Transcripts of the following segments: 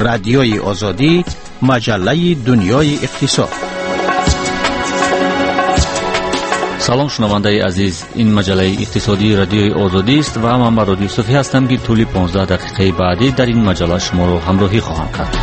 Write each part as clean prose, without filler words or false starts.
رادیوی آزادی، مجله دنیای اقتصاد. سلام شنوندگان عزیز، این مجله اقتصادی رادیوی آزادی است و من مراد یوسفی هستم که طول 15 دقیقه بعدی در این مجله شما را همراهی خواهم کرد.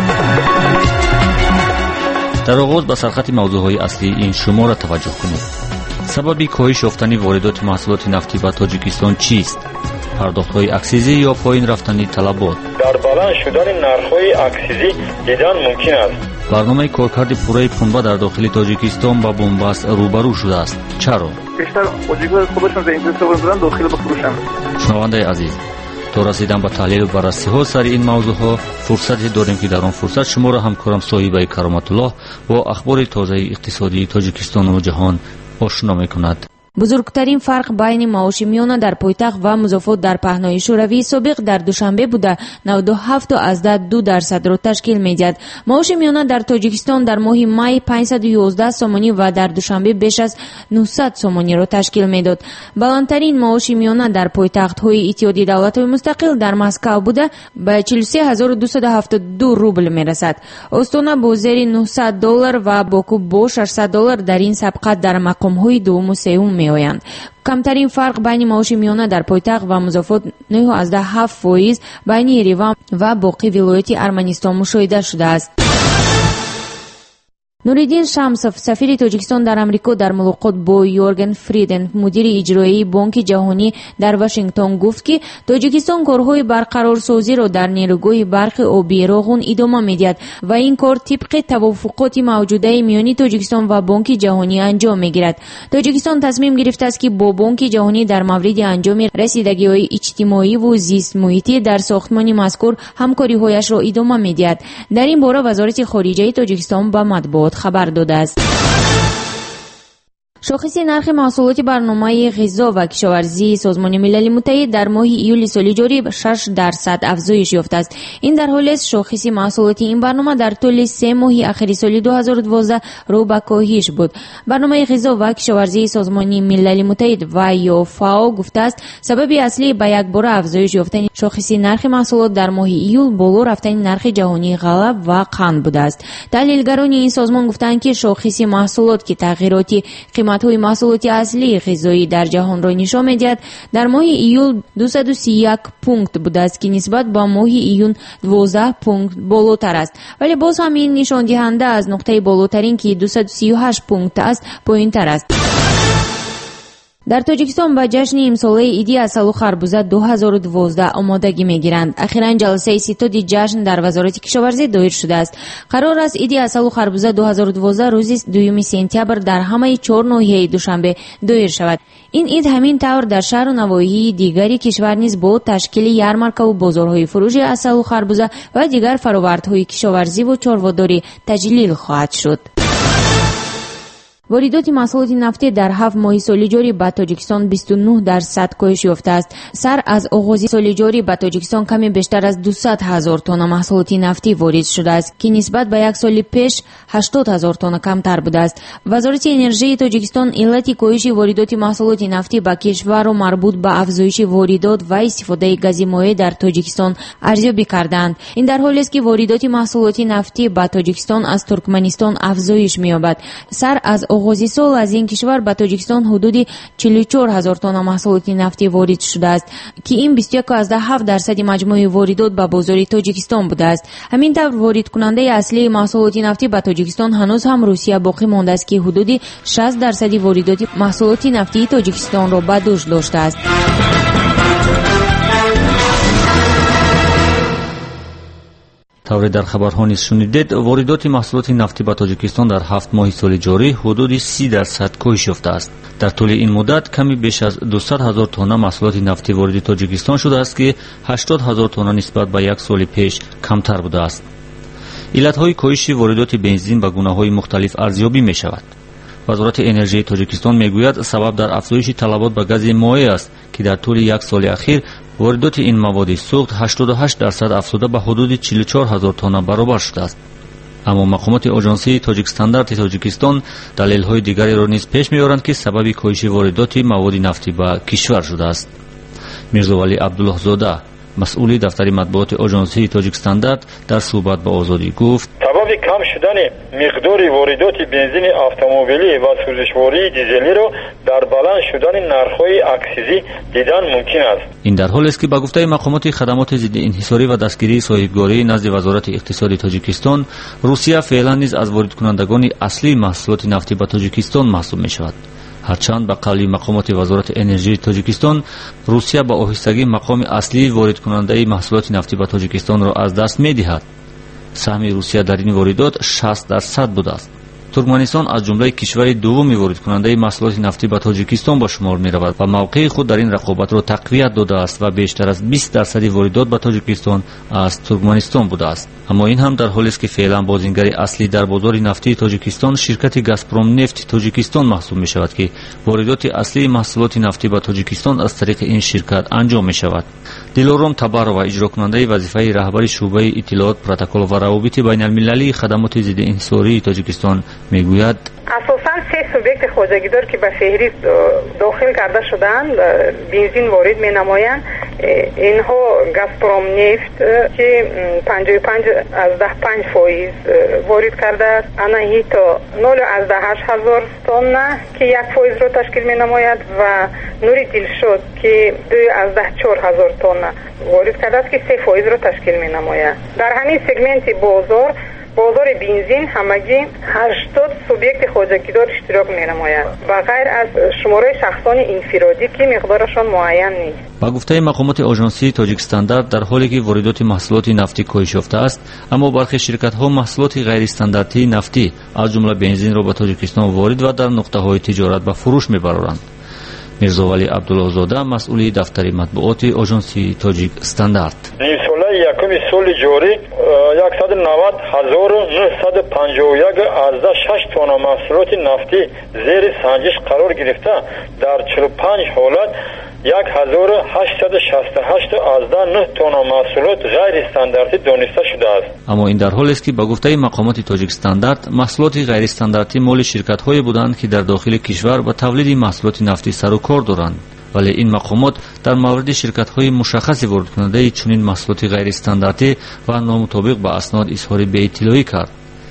در آغاز به سرخط موضوعهای اصلی این شما را توجه کنید. سبب کاهش یافتن واردات محصولات نفتی به تاجیکستان چیست؟ پرداخت‌های اکسیزی یا پایین رفتن طلبات؟ در بلند شدن نرخ‌های اکسیزی دیدن ممکن است. برنامه کارکرد پوره پنبه در داخل تاجیکستان با بنبست روبرو شده است. چرا؟ بیشتر تاجیک‌ها خودشون زینت‌ها بودن داخل بفروشن. شنونده عزیز، تا رسیدن به تحلیل و بررسی‌ها سر این موضوعها فرصتی داریم که در آن فرصت شما را همکارم صاحب کرامت الله با اخبار تازه اقتصادی تاجیکستان و جهان آشنا می‌کند. бузургтарин фарқ байни маоши миёна дар пойтахт ва музофот дар паҳнои шӯравии собиқ дар душанбе буда 97.2% ташкил медиҳад. маоши миёна дар тоҷикистон дар моҳи май 511 сомонӣ ва дар душанбе беш аз 900 сомониро ташкил медод. баландтарин маоши миёна дар пойтахтҳои иттиҳоди давлатҳои мустақил дар Москав буда ба 43272 рубл мерасад. остона бо зери $900 ва боку бо $600 дар ин сабқат дар мақомҳои дуввуму сеюм меоянд. камтарин фарқ байни маоши миёна дар пойтахт ва музофот 9.7% байни Ереван ва боқӣ вилояти Арманистон мушоҳида шудааст. нуриддин шамсов, сафири тоҷикистон дар амрико, дар мулоқот бо Йорген Фриден, мудири иҷроии Бонки ҷаҳонӣ дар Вашингтон гуфт, ки Тоҷикистон корҳои барқарорсозиро дар нерӯгоҳи барқи оби Роғун идома медиҳад ва ин кор тибқи тавофуқоти мавҷудаи миёни Тоҷикистон ва Бонки ҷаҳонӣ анҷом мегирад. Тоҷикистон тасмим гирифтааст, ки бо Бонки ҷаҳонӣ дар мавриди анҷоми расидагиҳои иҷтимоиву зистмуҳитӣ дар сохтмони мазкур ҳамкориҳояшро идома медиҳад. дар ин бора вазорати хориҷаи Тоҷикистон ба матбуот خبر داده است. شاخص نرخ محصولات برنامه غذا و کشاورزی سازمان ملل متحد در ماه ایول سال جاری 6% افزایش یافته است. این در حالی است شاخص محصولات این برنامه در طول 3 ماه اخیر سال 2012 رو به کاهش بود. برنامه غذا و کشاورزی سازمان ملل متحد و یا فاو گفته است سبب اصلی به یک بار افزایش یافتن شاخص نرخ محصولات در ماه ایول بالا رفتن نرخ جهانی غلات و قند بوده است. تحلیلگران این سازمان گفتند که شاخص محصولات که تغییراتی قیمت‌های محصولات اصلی غذایی در جهان را نشان می‌دهد در ماه ایول 231 پونکت بوده است که نسبت با ماه ایون 12 پونکت بالاتر است، ولی باز هم این نشان دهنده از نقطه بالاترین که 238 پونکت است پایین‌تر است. در تاجیکستان با جشن امساله عیدی عسل و خربوزه 2012 آمادگی میگیرند. اخیراً جلسه ستاد جشن در وزارت کشاورزی دایر شده است. قرار است عیدی عسل و خربوزه 2012 روز 2 سپتامبر در همه 4 ناحیه دوشنبه دایر شود. این عید همین طور در شهر و نواحی دیگری کشور نیز با تشکیل یارمارک و بازارهای فروش عسل و خربوزه و دیگر فرآوردهای کشاورزی و چارواداری تجلیل خواهد شد. واردات محصولات نفتی در 7 ماه سال جاری به تاجیکستان 29% کاهش یافته است. سر از آغاز سال جاری به تاجیکستان کمی بیشتر از 200,000 تن محصولات نفتی وارد شده است که نسبت به یک سال پیش 80,000 تن کمتر بوده است. وزارت انرژی تاجیکستان علت کاهش واردات محصولات نفتی به کشور را مربوط به افزایش واردات و استفاده گاز مایع در تاجیکستان ارزیابی کردند. این در حالی است که واردات محصولات نفتی به تاجیکستان از ترکمنستان افزایش می‌یابد. سر از آغاز سال از این کشور به تاجیکستان حدود 44,000 تن محصولات نفتی وارد شده است که این 21.7% مجموع واردات به بازار تاجیکستان بوده است. همین طور وارد کننده اصلی محصولات نفتی به تاجیکستان هنوز هم روسیه باقی مانده است که حدود 60% واردات محصولات نفتی تاجیکستان را به دوش داشته است. طوری در خبرها نیز شنیدید واردات محصولات نفتی به تاجیکستان در 7 ماه سال جاری حدود 30% کاهش یافته است. در طول این مدت کمی بیش از 200,000 تن محصولات نفتی وارد تاجیکستان شده است که 80,000 تن نسبت به یک سال پیش کمتر بوده است. علتهای کاهش واردات بنزین به گونه‌های مختلف ارزیابی می شود. وزارت انرژی تاجیکستان میگوید سبب در افزایش طلبات به گاز مایع است که در طول یک سال اخیر واردات این مواد سوخت 88% افزوده به حدود 44,000 تن برابر شده است. اما مقامات آژانسی تاجیک استاندارد تاجیکستان دلایل‌های دیگری را نیز پیش می‌آورند که سبب کاهش واردات مواد نفتی به کشور شده است. میرزا ولی عبدالله زاده مسئول دفتر مطبوعات آژانسی تاجیک استاندارد در صحبت با آزادی گفت سبب کم شدن مقدار واردات بنزین اتومبیلی و سوزشواری دیزلی را در بلند شدن نرخ‌های اکسیزی دیدن ممکن است. این در حالی است که با گفته مقامات خدمات ضد انحصاری و دستگیری صاحبگاری نزد وزارت اقتصاد تاجیکستان، روسیه فعلا نیز از وارد کنندگان اصلی محصولات نفتی به تاجیکستان محسوب می شود. هرچند به قول مقامات وزارت انرژی تاجیکستان، روسیه با آهستگی مقام اصلی وارد کننده محصولات نفتی به تاجیکستان را از دست می دهد. سهم روسیه در این واردات 60% بوده است. ترکمنستان از جمله کشور دوم وارد کننده محصولات نفتی به تاجیکستان به شمار می رود و موقع خود در این رقابت را تقویت داده است و بیشتر از 20% واردات به تاجیکستان از ترکمنستان بوده است. اما این هم در حالی است که فعلا بازینگر اصلی در بازار نفتی تاجیکستان شرکت گازپروم نفت تاجیکستان محسوب می شود که واردات اصلی محصولات نفتی به تاجیکستان از طریق این شرکت انجام می شود. دلارام تبارова اجرا کننده وظیفه رهبر شعبه اطلاعات پروتکل و روابط بین المللی خدمات ضد انحصاری تاجیکستان میگوید اساساً 3 سوبیکت خواجگیدار که به فهرست داخل کرده شدند بنزین وارد می نمایند. اینها گازپروم نفت که 55.5% وارد کرده است، اناهیتا 0.8 تن که 1% را تشکیل می نماید و نوری دلشد که 2.4 تن وارد کرده است که 3% را تشکیل می نماید. در همین سگمنت بازار بنزین همگی 80 سوبیکت خواجگیدار اشتراک می نماید و غیر از شماره شخصان انفرادی که مقدارشان معین نیست. با گفته مقامات آژانسی تاجیک استاندارد، در حالی که واردات محصولات نفتی کاهش یافته است، اما برخی شرکت‌ها محصولات غیر استانداردی نفتی از جمله بنزین را به تاجیکستان وارد و در نقطه‌های تجارت به فروش می‌برند. میرزاولی عبدالله‌زاده، مسئول دفتر مطبوعات آژانسی تاجیک استاندارد: یکم سال جاری 190,951.6 تن محصولات نفتی زیر سنجش قرار گرفته در 45 حالت 1,868.9 تن محصولات غیر استانداردی دانسته شده است. اما این در حالی است که با گفته مقامات تاجیک استاندارد، محصولات غیر استانداردی مال شرکت‌های بودند که در داخل کشور با تولید محصولات نفتی سر و کار دارند. ولی این مقامات در مورد شرکت‌های مشخص وارد کننده چنین محصولات غیر استانداردی و نامطابق با اسناد اظهار بی‌اطلاعی کرد،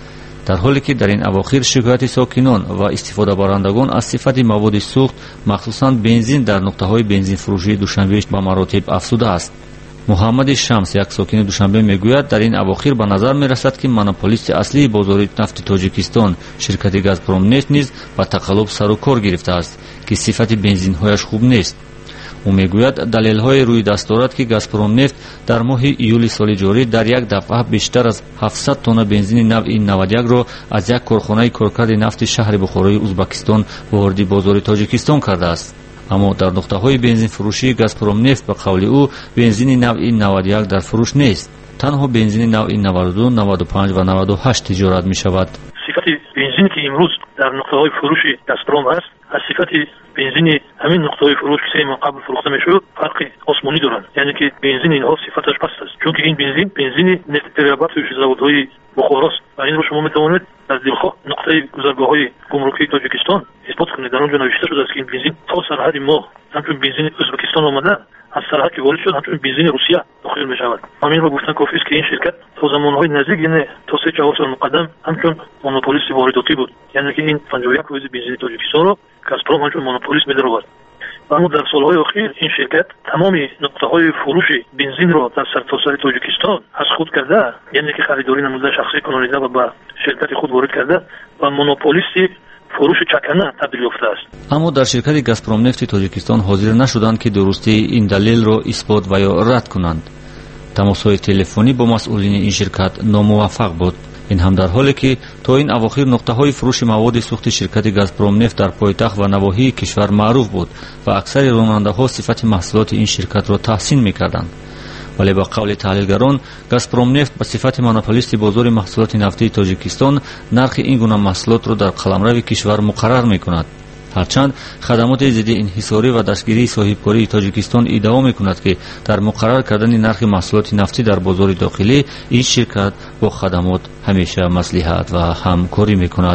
در حالی که در این اواخر شکایت ساکنان و استفاده برندگان از صفت مواد سوخت مخصوصاً بنزین در نقطه‌های بنزین فروشی دوشنبه به مراتب افزوده است. محمد شمس، یک ساکن دوشنبه، میگوید در این اواخر به نظر میرسد که مونوپولیست اصلی بازار نفت تاجیکستان شرکت گازپروم نفت نیز به تقلب سر و کار گرفته است که صفت بنزین‌هایش خوب نیست. او میگوید دلیل‌های روی دست دارد که گازپروم نفت در ماه ایول سال جاری در یک دفعه بیشتر از 700 تن بنزین نوع 91 را از یک کارخانه کارکرد نفت شهر بخارای ازبکستان وارد بازار تاجیکستان کرده است. اما در نقطه‌های بنزین فروشی گازپروم نفت به قول او بنزین نوع 91 در فروش نیست، تنها بنزین نوع 92, 95 و 98 تجارت می‌شود. صفت بنزینی که امروز در نقطه‌های فروش گازپروم است از صفت بنزین همین نقطه‌های فروش که ما قبل فروخته میشد فرق آسمانی دارند. یعنی که بنزین اینها صفتش پست است، چون که این بنزین نفت ترابط زاودهای بخاراست و این رو شما میتوانید از دلخواه نقطه گذرگاه‌های گمرکی تاجیکستان اثبات کنید. در اونجا نوشته شده است که این بنزین تا سرحد ما همچون بنزین ازبکستان آمده، از سرحد که وارد شد همچون بنزین روسیه داخل می شود. همین رو گفتن کافی است که این شرکت تا زمانهای نزدیک، یعنی تا 3-4 سال مقدم، همچون مونوپولیست وارداتی بود. یعنی که این 51% بنزین تاجیکستان رو گازپروم همچون مونوپولیست می‌درآورد. اما در سالهای اخیر این شرکت تمام نقطه‌های فروش بنزین را در سرتاسر تاجیکستان از خود کرده، یعنی که خریداری نموده شخصی کنونیده و به شرکت خود وارد کرده و مونوپولیستی فروش چکنه تبدیل یافته است. اما در شرکت گازپروم نفت تاجیکستان حاضر نشدند که درستی این دلیل را اثبات و یا رد کنند. تماس‌های تلفنی با مسئولین این شرکت ناموفق بود. این هم در حالی که تا این اواخر نقطه‌های فروش مواد سوخت شرکت گازپروم نفت در پایتخت و نواحی کشور معروف بود و اکثر راننده‌ها صفت محصولات این شرکت را تحسین می‌کردند. ولی با قول تحلیلگران، گازپروم نفت به صفت مونوپولیست بازار محصولات نفتی تاجیکستان نرخ این گونه محصولات را در قلمرو کشور مقرر می‌کند. هرچند خدمات ضد انحصاری و دستگیری صاحبکاری تاجیکستان ادعا می‌کند که در مقرر کردن نرخ محصولات نفتی در بازار داخلی این شرکت با خدمات همیشه مصلحت و همکاری می‌کند.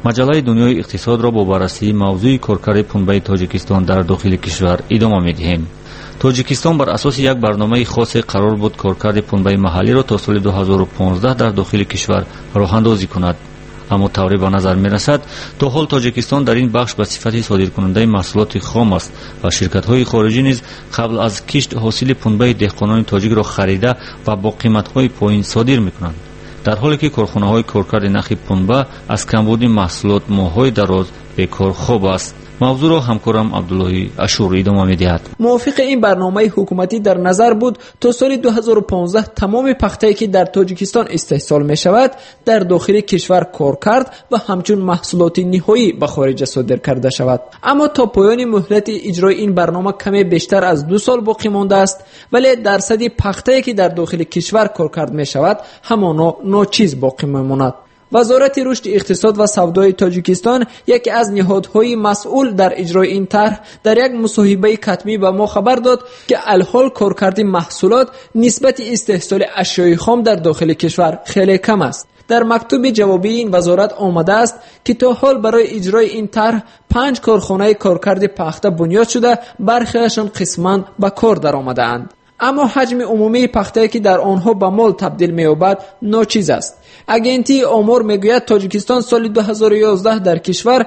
маҷаллаи дунёи иқтисод ро бо баррасии мавзӯи коркари пунбаи тоҷикистон дар дохили кишвар идома медиҳем. тоҷикистон бар асоси як барномаи хосе қарор буд коркарди пунбаи маҳаллиро то соли 2015 дар дохили кишвар роҳандозӣ кунад. аммо тавре ба назар мерасад то ҳол тоҷикистон дар ин бахш ба сифати содиркунандаи маҳсулоти хом аст ва ширкатҳои хориҷӣ низ қабл аз кишт ҳосили пунбаи деҳқонони тоҷикро харида ва бо қиматҳои поин содир мекунанд, дар ҳоле ки корхонаҳои коркарди нахи пунба аз камбуди маҳсулот моҳҳои дароз бекор хоб аст. мавзӯъро ҳамкорам абдуллоҳи ашур идома медиҳад. мувофиқи ин барномаи ҳукуматӣ дар назар буд то соли 2015 тамоми пахтае ки дар тоҷикистон истеҳсол мешавад дар дохили кишвар кор кард ва ҳамчун маҳсулоти ниҳоӣ ба хориҷа содир карда шавад. аммо то поёни муҳлати иҷрои ин барнома каме бештар аз 2 сол боқӣ мондааст, вале дарсади пахтае ки дар дохили кишвар кор кард мешавад ҳамоно ночиз боқӣ мемонад. вазорати рушди иқтисод ва савдои тоҷикистон, яке аз ниҳодҳои масъул дар иҷрои ин тарҳ, дар як мусоҳибаи катмӣ ба мо хабар дод ки алҳол коркарди маҳсулот нисбати истеҳсоли ашёи хом дар дохили кишвар хеле кам аст. дар мактуби ҷавобии ин вазорат омадааст ки то ҳол барои иҷрои ин тарҳ 5 корхонаи коркарди пахта бунёд шуда, бархеашон қисман ба кор даромадаанд. аммо ҳаҷми умумии пахтае ки дар онҳо ба мол табдил меёбад ночиз аст. агентии омор мегӯяд тоҷикистон соли 2011 дар кишвар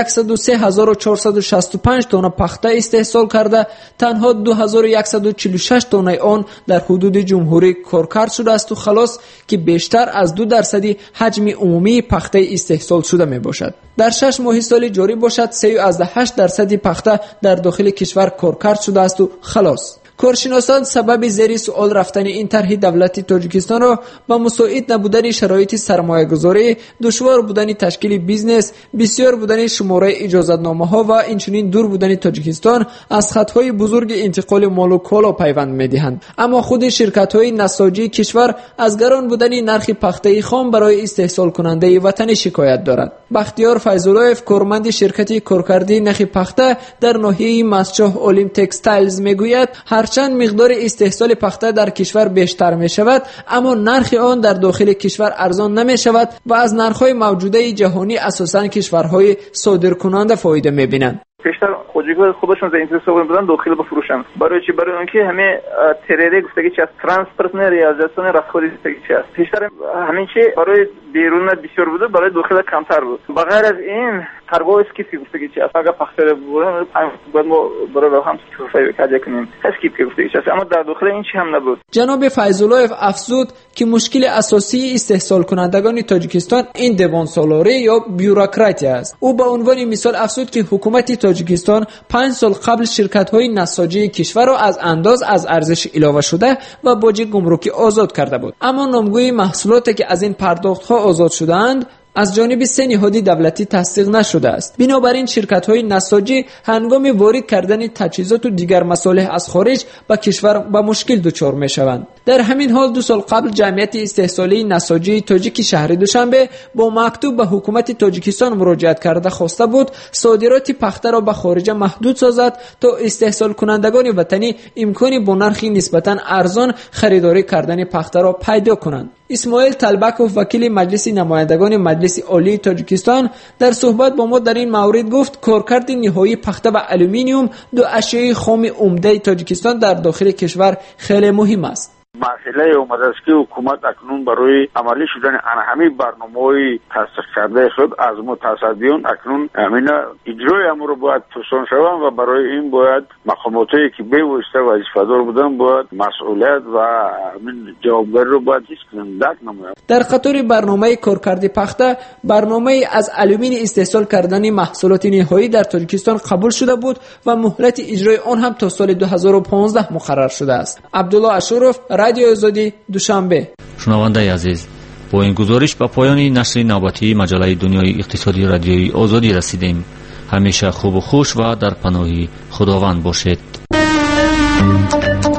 103465 тонна пахта истеҳсол карда, танҳо 2146 тоннаи он дар ҳудуди ҷумҳурӣ коркард шудаасту халос, ки бештар аз 2% ҳаҷми умумии пахтаи истеҳсол шуда мебошад. дар 6 моҳи соли ҷорӣ бошад 3.8% пахта дар дохили кишвар коркард шудаасту халос. коршиносон сабаби зери суол рафтани ин тарҳи давлати тоҷикистонро ба мусоид набудани шароити сармоягузорӣ, душвор будани ташкили бизнес, бисёр будани шумораи иҷозатномаҳо ва инчунин дур будани Тоҷикистон аз хатҳои бузурги интиқоли молу коло пайванд медиҳанд. аммо худи ширкатҳои насоҷии кишвар аз гарон будани нархи пахтаи хом барои истеҳсолкунандаи ватанӣ шикоят дорад. бахтиёр файзуллоев, корманди ширкати коркарди нахи пахта дар ноҳияи Масчоҳ Олим Textiles мегӯяд, ҳарчанд миқдори истеҳсоли пахта дар кишвар бештар мешавад, аммо нархи он дар дохили кишвар арзон намешавад ва аз нархҳои мавҷудаи ҷаҳонӣ асосан кишварҳои содиркунанда фоида мебинанд. بیشتر خودجوی خودشون زاینترسовані بودن داخل بفروشن. برای چی؟ برای اینکه همه تریری گفتگی چی است، ترانسپورت نه ریاضیاسیون راسخوری گفتگی چی است. بیشتر همین چی برای بیرون بسیار بوده، برای داخل کمتر بود. بغیر از این تربو اسکیپی گفتگی چی است. اگر پخته بودن باید ما برای هم صفای کاری کنیم. اسکیپی گفتگی چی است، اما در داخل این چی هم نبود. جناب فیض‌الله افزود که مشکل اساسی استحصال کنندگان تاجیکستان این دیوانسالاری یا بیوروکراتی است. او به عنوان مثال افزود که حکومت تاجیکستان 5 سال قبل شرکت‌های نساجی کشور را از انداز از ارزش علاوه شده و باج گمرکی آزاد کرده بود. اما نامگوی محصولاتی که از این پرداخت‌ها آزاد شده‌اند از جانب 3 نهاد دولتی تصدیق نشده است. بنابراین شرکت‌های نساجی هنگام وارد کردن تجهیزات و دیگر مصالح از خارج به کشور به مشکل دچار می‌شوند. در همین حال 2 سال قبل جمعیت استحصالی نساجی تاجیک شهر دوشنبه با مکتوب به حکومت تاجیکستان مراجعت کرده خواسته بود صادرات پخته را به خارج محدود سازد تا استحصال کنندگان وطنی امکانی با نرخی نسبتاً ارزان خریداری کردن پخته را پیدا کنند. اسماعیل طلبکوف وکیل مجلس نمایندگان مجلس عالی تاجیکستان در صحبت با ما در این مورد گفت کارکرد نهایی پخته و آلومینیوم دو اشیاء خام عمده تاجیکستان در داخل کشور خیلی مهم است. مسئله اومده است که حکومت اکنون برای عملی شدن همه برنامه‌های تصدیق کرده شد از متصدیون اکنون همین اجرای امر رو باید توسعه شوند و برای این باید مقاماتی که به واسطه وظیفه‌دار بودن باید مسئولیت و همین جوابداری رو باید حس کنند درک نمایند. در خاطر برنامه کارکرد پخته برنامه از آلومینی استحصال کردن محصولات نهایی در تاجیکستان قبول شده بود و مهلت اجرای آن هم تا سال 2015 مقرر شده است. عبدالله اشورов رادیو آزادی دوشنبه. شنوندگان عزیز، با این گزارش به پایان نشر نوبتی مجله دنیای اقتصادی رادیوی آزادی رسیدیم. همیشه خوب و خوش و در پناه خداوند باشید.